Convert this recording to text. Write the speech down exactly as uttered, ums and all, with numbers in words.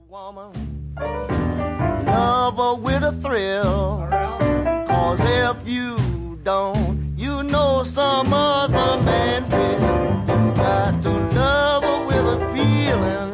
Woman, love her with a thrill. Cause if you don't, you know some other man will. You got to love her with a feeling.